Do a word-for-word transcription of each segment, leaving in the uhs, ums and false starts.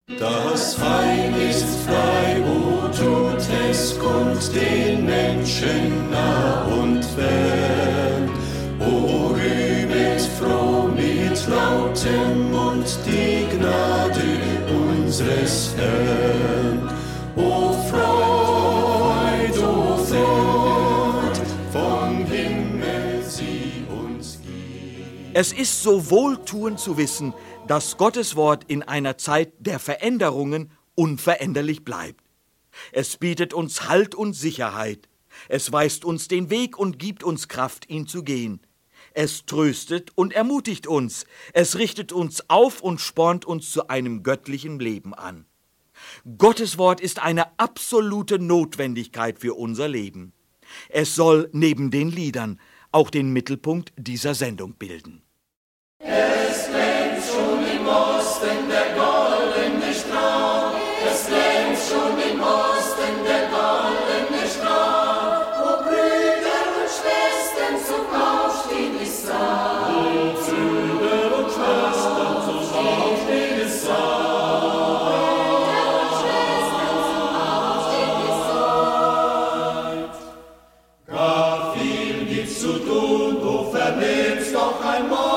Das Heil ist frei, o tut es kund den Menschen nah und fern. O rühmet froh mit lautem Mund die Gnade unseres Herrn. O Freud, o Freud, vom Himmel sie uns gibt. Es ist so wohltuend zu wissen, dass Gottes Wort in einer Zeit der Veränderungen unveränderlich bleibt. Es bietet uns Halt und Sicherheit. Es weist uns den Weg und gibt uns Kraft, ihn zu gehen. Es tröstet und ermutigt uns. Es richtet uns auf und spornt uns zu einem göttlichen Leben an. Gottes Wort ist eine absolute Notwendigkeit für unser Leben. Es soll neben den Liedern auch den Mittelpunkt dieser Sendung bilden. Es glänzt schon im Osten der goldene Strahl, es glänzt schon im Osten der goldene Strahl. O Brüder und Schwestern, zum Aufstehen ist Zeit. O Brüder und Schwestern, zum Aufstehen ist Zeit. Brüder und Schwestern, zum Aufstehen ist Zeit. Gar viel gibt's zu tun, o vernehmt's doch einmal.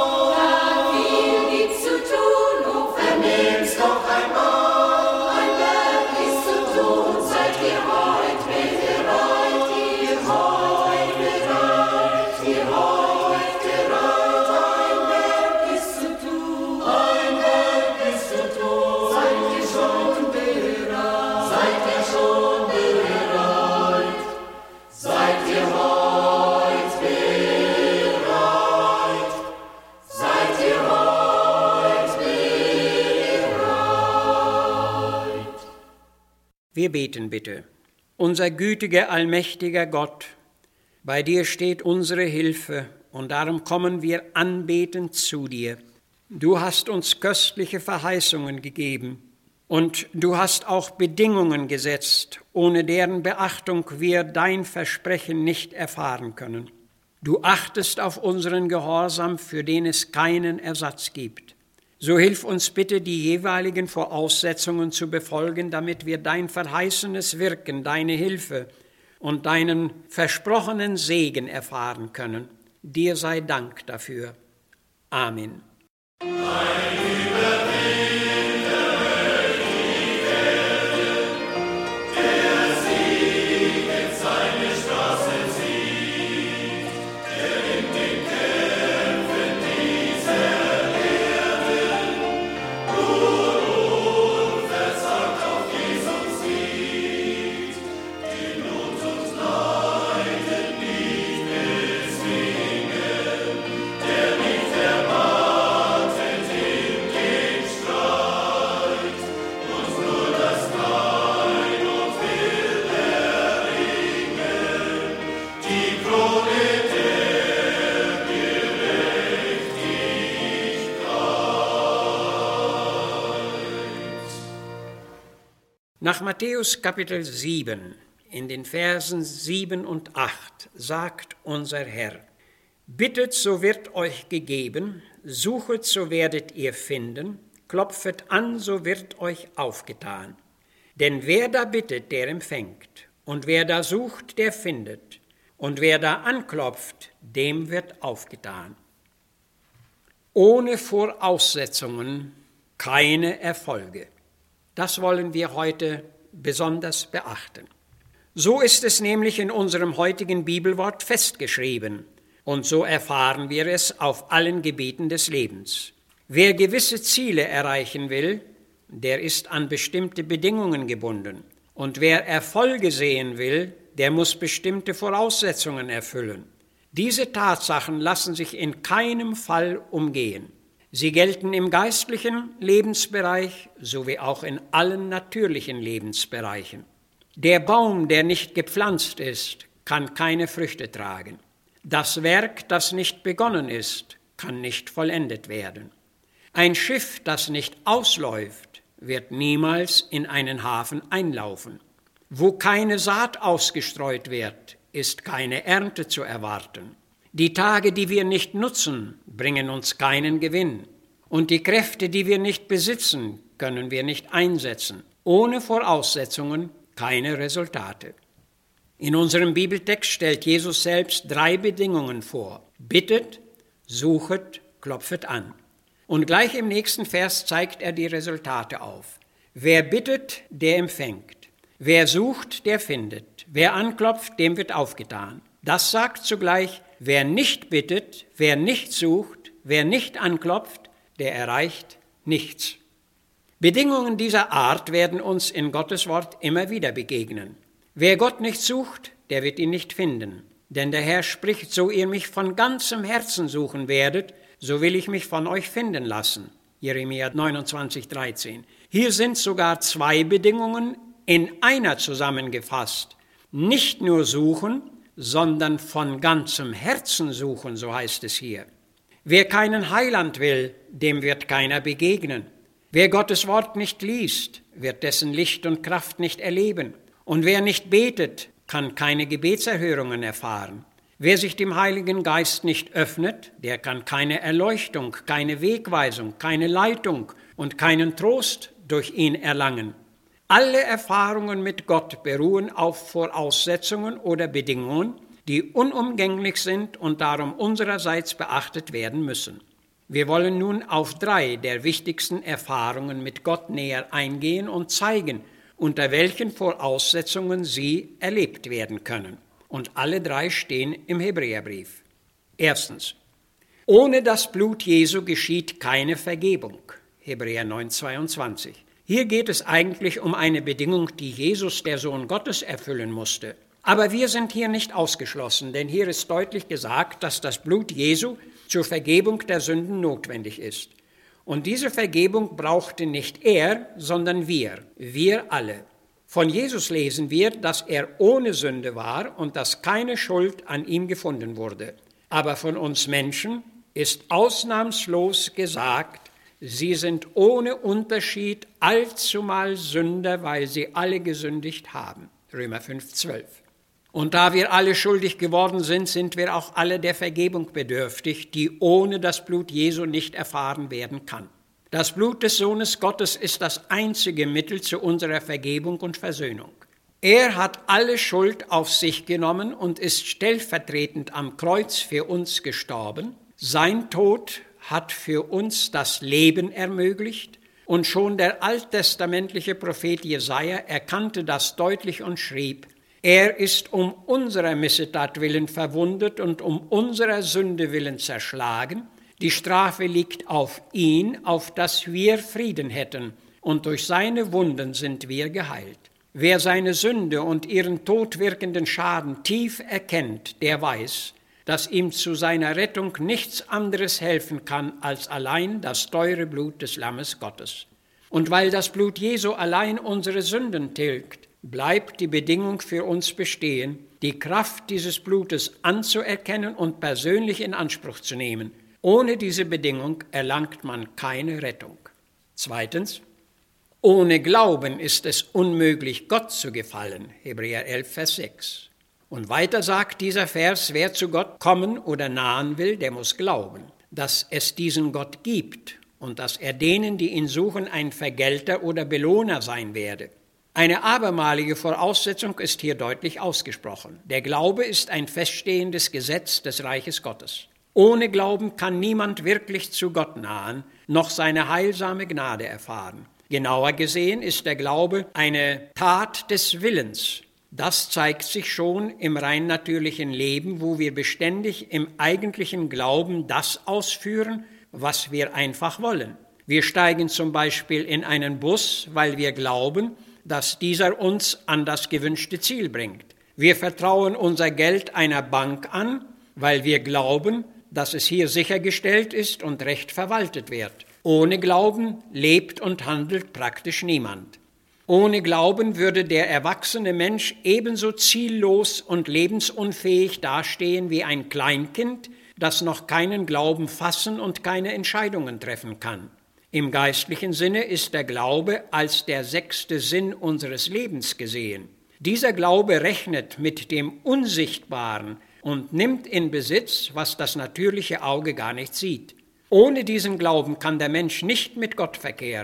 Wir beten bitte. Unser gütiger, allmächtiger Gott, bei dir steht unsere Hilfe und darum kommen wir anbetend zu dir. Du hast uns köstliche Verheißungen gegeben und du hast auch Bedingungen gesetzt, ohne deren Beachtung wir dein Versprechen nicht erfahren können. Du achtest auf unseren Gehorsam, für den es keinen Ersatz gibt. So hilf uns bitte, die jeweiligen Voraussetzungen zu befolgen, damit wir dein verheißenes Wirken, deine Hilfe und deinen versprochenen Segen erfahren können. Dir sei Dank dafür. Amen. Nach Matthäus Kapitel sieben, in den Versen sieben und acht, sagt unser Herr: Bittet, so wird euch gegeben, suchet, so werdet ihr finden, klopfet an, so wird euch aufgetan. Denn wer da bittet, der empfängt, und wer da sucht, der findet, und wer da anklopft, dem wird aufgetan. Ohne Voraussetzungen keine Erfolge. Das wollen wir heute besonders beachten. So ist es nämlich in unserem heutigen Bibelwort festgeschrieben und so erfahren wir es auf allen Gebieten des Lebens. Wer gewisse Ziele erreichen will, der ist an bestimmte Bedingungen gebunden. Und wer Erfolge sehen will, der muss bestimmte Voraussetzungen erfüllen. Diese Tatsachen lassen sich in keinem Fall umgehen. Sie gelten im geistlichen Lebensbereich sowie auch in allen natürlichen Lebensbereichen. Der Baum, der nicht gepflanzt ist, kann keine Früchte tragen. Das Werk, das nicht begonnen ist, kann nicht vollendet werden. Ein Schiff, das nicht ausläuft, wird niemals in einen Hafen einlaufen. Wo keine Saat ausgestreut wird, ist keine Ernte zu erwarten. Die Tage, die wir nicht nutzen, bringen uns keinen Gewinn. Und die Kräfte, die wir nicht besitzen, können wir nicht einsetzen. Ohne Voraussetzungen keine Resultate. In unserem Bibeltext stellt Jesus selbst drei Bedingungen vor. Bittet, suchet, klopfet an. Und gleich im nächsten Vers zeigt er die Resultate auf. Wer bittet, der empfängt. Wer sucht, der findet. Wer anklopft, dem wird aufgetan. Das sagt zugleich, wer nicht bittet, wer nicht sucht, wer nicht anklopft, der erreicht nichts. Bedingungen dieser Art werden uns in Gottes Wort immer wieder begegnen. Wer Gott nicht sucht, der wird ihn nicht finden. Denn der Herr spricht, so ihr mich von ganzem Herzen suchen werdet, so will ich mich von euch finden lassen. Jeremia neunundzwanzig, dreizehn. Hier sind sogar zwei Bedingungen in einer zusammengefasst. Nicht nur suchen, sondern von ganzem Herzen suchen, so heißt es hier. Wer keinen Heiland will, dem wird keiner begegnen. Wer Gottes Wort nicht liest, wird dessen Licht und Kraft nicht erleben. Und wer nicht betet, kann keine Gebetserhörungen erfahren. Wer sich dem Heiligen Geist nicht öffnet, der kann keine Erleuchtung, keine Wegweisung, keine Leitung und keinen Trost durch ihn erlangen. Alle Erfahrungen mit Gott beruhen auf Voraussetzungen oder Bedingungen, die unumgänglich sind und darum unsererseits beachtet werden müssen. Wir wollen nun auf drei der wichtigsten Erfahrungen mit Gott näher eingehen und zeigen, unter welchen Voraussetzungen sie erlebt werden können. Und alle drei stehen im Hebräerbrief. Erstens, ohne das Blut Jesu geschieht keine Vergebung. Hebräer neun, zweiundzwanzig. Hier geht es eigentlich um eine Bedingung, die Jesus, der Sohn Gottes, erfüllen musste. Aber wir sind hier nicht ausgeschlossen, denn hier ist deutlich gesagt, dass das Blut Jesu zur Vergebung der Sünden notwendig ist. Und diese Vergebung brauchte nicht er, sondern wir, wir alle. Von Jesus lesen wir, dass er ohne Sünde war und dass keine Schuld an ihm gefunden wurde. Aber von uns Menschen ist ausnahmslos gesagt, sie sind ohne Unterschied allzumal Sünder, weil sie alle gesündigt haben. Römer fünf, zwölf. Und da wir alle schuldig geworden sind, sind wir auch alle der Vergebung bedürftig, die ohne das Blut Jesu nicht erfahren werden kann. Das Blut des Sohnes Gottes ist das einzige Mittel zu unserer Vergebung und Versöhnung. Er hat alle Schuld auf sich genommen und ist stellvertretend am Kreuz für uns gestorben. Sein Tod hat für uns das Leben ermöglicht und schon der alttestamentliche Prophet Jesaja erkannte das deutlich und schrieb: Er ist um unserer Missetat willen verwundet und um unserer Sünde willen zerschlagen. Die Strafe liegt auf ihn, auf dass wir Frieden hätten, und durch seine Wunden sind wir geheilt. Wer seine Sünde und ihren todwirkenden Schaden tief erkennt, der weiß, dass ihm zu seiner Rettung nichts anderes helfen kann als allein das teure Blut des Lammes Gottes. Und weil das Blut Jesu allein unsere Sünden tilgt, bleibt die Bedingung für uns bestehen, die Kraft dieses Blutes anzuerkennen und persönlich in Anspruch zu nehmen. Ohne diese Bedingung erlangt man keine Rettung. Zweitens, ohne Glauben ist es unmöglich, Gott zu gefallen. Hebräer elf, Vers sechs. Und weiter sagt dieser Vers, wer zu Gott kommen oder nahen will, der muss glauben, dass es diesen Gott gibt und dass er denen, die ihn suchen, ein Vergelter oder Belohner sein werde. Eine abermalige Voraussetzung ist hier deutlich ausgesprochen. Der Glaube ist ein feststehendes Gesetz des Reiches Gottes. Ohne Glauben kann niemand wirklich zu Gott nahen, noch seine heilsame Gnade erfahren. Genauer gesehen ist der Glaube eine Tat des Willens. Das zeigt sich schon im rein natürlichen Leben, wo wir beständig im eigentlichen Glauben das ausführen, was wir einfach wollen. Wir steigen zum Beispiel in einen Bus, weil wir glauben, dass dieser uns an das gewünschte Ziel bringt. Wir vertrauen unser Geld einer Bank an, weil wir glauben, dass es hier sichergestellt ist und recht verwaltet wird. Ohne Glauben lebt und handelt praktisch niemand. Ohne Glauben würde der erwachsene Mensch ebenso ziellos und lebensunfähig dastehen wie ein Kleinkind, das noch keinen Glauben fassen und keine Entscheidungen treffen kann. Im geistlichen Sinne ist der Glaube als der sechste Sinn unseres Lebens gesehen. Dieser Glaube rechnet mit dem Unsichtbaren und nimmt in Besitz, was das natürliche Auge gar nicht sieht. Ohne diesen Glauben kann der Mensch nicht mit Gott verkehren.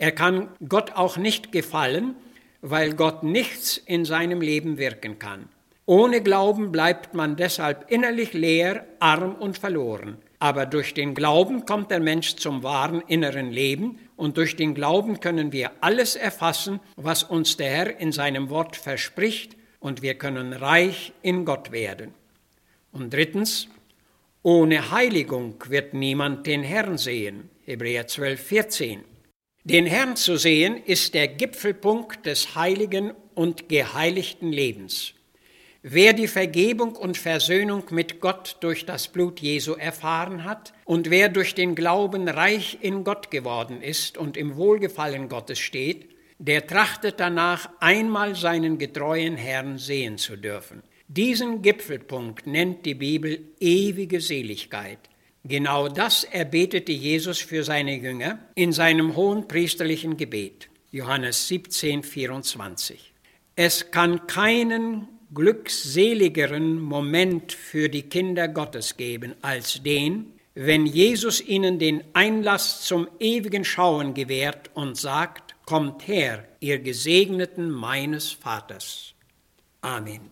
Er kann Gott auch nicht gefallen, weil Gott nichts in seinem Leben wirken kann. Ohne Glauben bleibt man deshalb innerlich leer, arm und verloren. Aber durch den Glauben kommt der Mensch zum wahren inneren Leben und durch den Glauben können wir alles erfassen, was uns der Herr in seinem Wort verspricht, und wir können reich in Gott werden. Und drittens, ohne Heiligung wird niemand den Herrn sehen. Hebräer zwölf, vierzehn. Den Herrn zu sehen ist der Gipfelpunkt des heiligen und geheiligten Lebens. Wer die Vergebung und Versöhnung mit Gott durch das Blut Jesu erfahren hat und wer durch den Glauben reich in Gott geworden ist und im Wohlgefallen Gottes steht, der trachtet danach, einmal seinen getreuen Herrn sehen zu dürfen. Diesen Gipfelpunkt nennt die Bibel ewige Seligkeit. Genau das erbetete Jesus für seine Jünger in seinem hohenpriesterlichen Gebet. Johannes siebzehn, vierundzwanzig. Es kann keinen glückseligeren Moment für die Kinder Gottes geben als den, wenn Jesus ihnen den Einlass zum ewigen Schauen gewährt und sagt: Kommt her, ihr Gesegneten meines Vaters. Amen.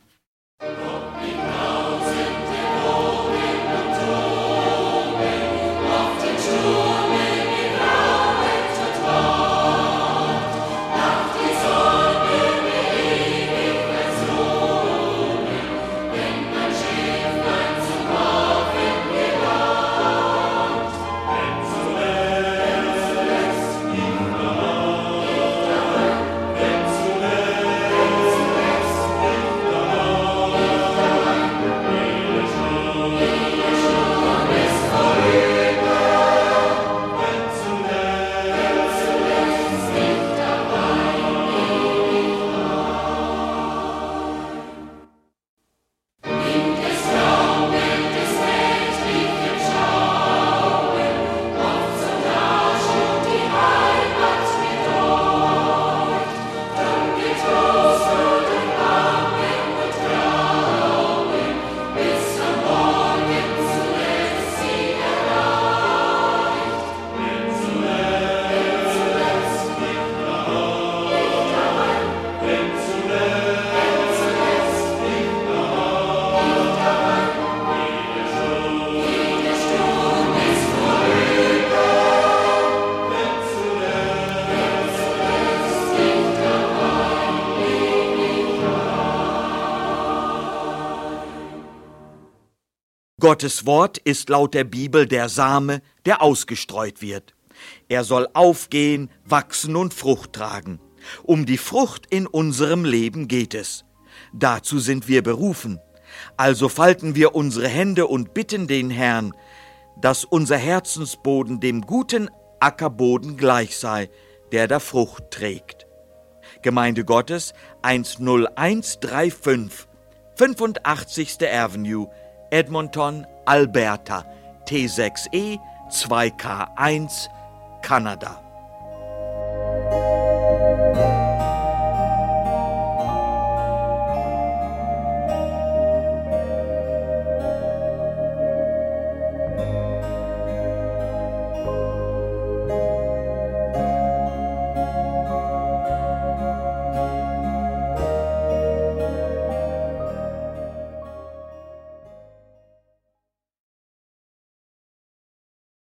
Gottes Wort ist laut der Bibel der Same, der ausgestreut wird. Er soll aufgehen, wachsen und Frucht tragen. Um die Frucht in unserem Leben geht es. Dazu sind wir berufen. Also falten wir unsere Hände und bitten den Herrn, dass unser Herzensboden dem guten Ackerboden gleich sei, der da Frucht trägt. Gemeinde Gottes eins null eins drei fünf, fünfundachtzigste Avenue, Edmonton, Alberta, T sechs E zwei K eins, Kanada.